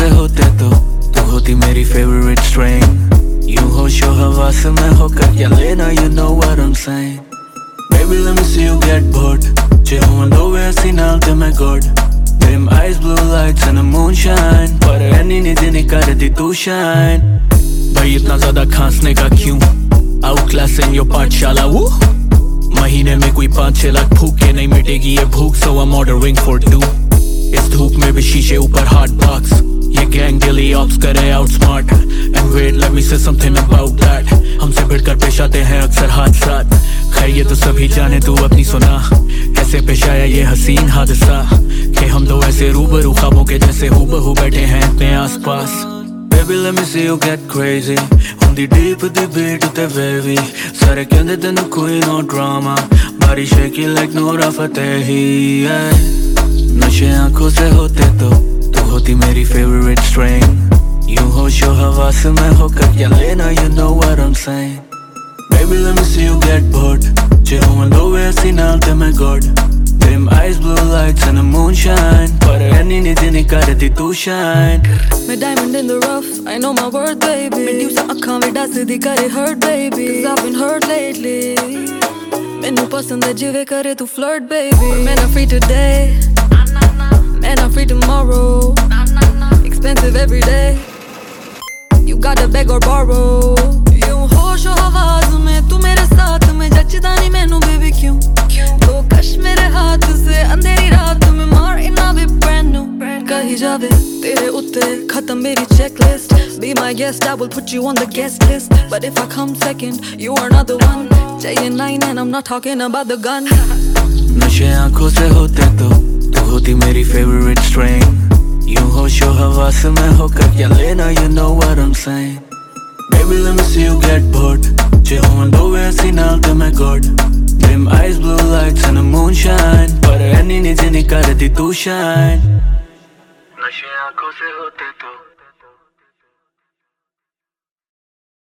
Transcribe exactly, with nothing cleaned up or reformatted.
से होते तो तू होती मेरी फेवरेट स्ट्रेन। यूं होशो हवास में होकर क्या लेना, you know what I'm saying. Baby let me see you get bored. Chillando ऐसी नाल ते मैं god. Dim eyes blue lights and the moonshine. पर ऐनी नींद नहीं करती तू shine. भाई इतना ज्यादा खांसने का क्यों? Outclassing your पाठशाला वो महीने में कोई पाँच छह लाख फूके नहीं मिटेगी ये भूख, so I'm ordering for two. इस धूप में भी शीशे ऊपर hot box. ये गैंग daily ops करे outsmart. And wait let me say something about that. हमसे भिड़कर पेश आते हैं अक्सर हादसात। खैर ये तो सभी जाने, तू अपनी सुना कैसे पेश आया ये हसीन हादसा कि हम दो ऐसे रूबरू ख्वाबों के जैसे हूबहू बैठे हैं अपने आसपास। Baby let me see you get crazy. Hundi deep the beat te wavy. Sare kende tenu koi no drama. Body shaky like Nora Fatehi. Yeah. नशे आँखों से होते तो तू होती मेरी favorite strain. यूं होशो हवास में होकर क्या लेना, you know what I'm saying. Baby let me see you get bored. Chillando ऐसी नाल ते मैं god. Dim eyes blue lights and the moonshine. पर ऐनी नींद नहीं करती तू shine. मैं diamond in the rough, I know my worth baby. Medusa ਅੱਖਾਂ ਵਿੱਚ ਦੱਸਦੀ ਕਰੇ hurt baby. Cause I've been hurt lately. ਮੈਨੂੰ ਪਸੰਦ ਹੈ ਜਿਵੇਂ ਕਰੇ ਤੂੰ flirt baby. Man I'm free today, man I'm free tomorrow. Expensive every day, you gotta beg or borrow. यूं होश हवास में तू मेरे साथ में जचदा नहीं मैनू baby क्यों? तो कश मेरे हाथ से अंधेरी रात में मार इना भी brand new. कही जावे तेरे उत्ते खत्म मेरी checklist. Be my guest, I will put you on the guest list. But if I come second, you are not the one. J nine and I'm not talking about the gun. नशे आँखों से होते तो तू होती मेरी favorite strain. यूं होशो हवास में होकर क्या लेना, you know what I'm saying. Baby let me see you get bored. Chillando ऐसी नाल ते मैं god. Dim eyes blue lights and the moonshine. पर ऐनी नींद नहीं करती तू shine. नशे आँखों से होते तो